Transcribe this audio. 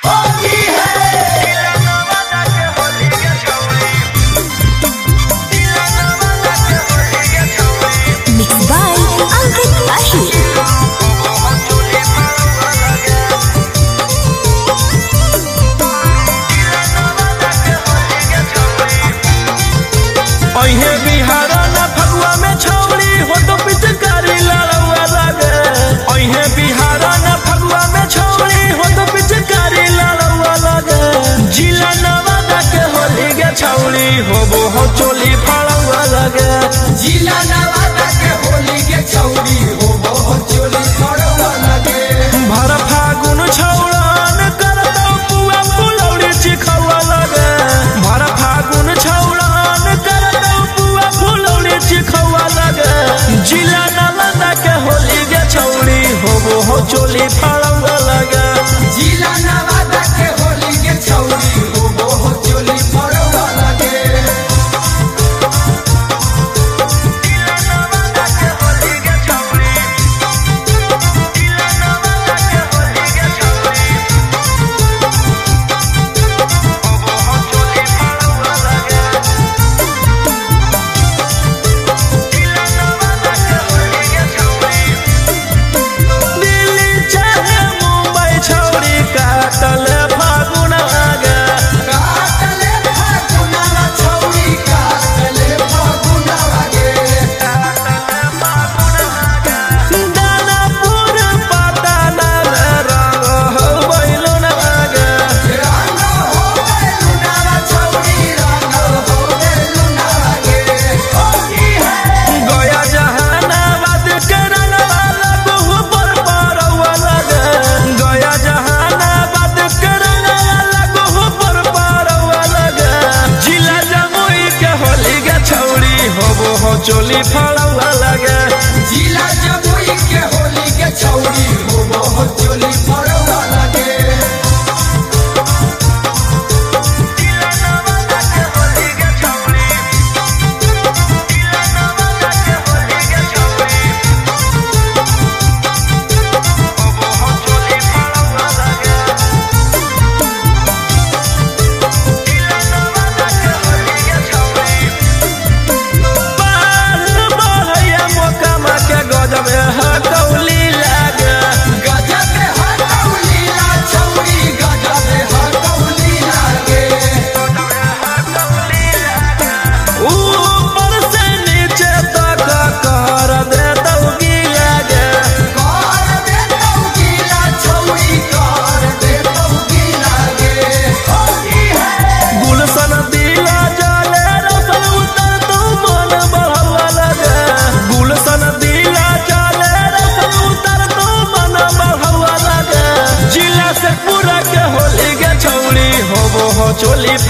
होबो हो चोली फड़वा लगे जिला नवादा के होली के छौरी होबो हो चोली फड़वा लगे भर फागुन छौड़ान करतो पुआ फुलौड़ी चिखवा लगे भर फागुन छौड़ान करतो पुआ फुलौड़ी चिखवा लगे जिला नवादा के होली के छौरी होबो हो चोली फड़वा लगे जिला नवादा के होली के छौरी होबो हो चोली फड़वा लगे चोली फड़वा लगे जिला जमुई के होली के छौरी होबो हो चोली फड़वा लगे चोली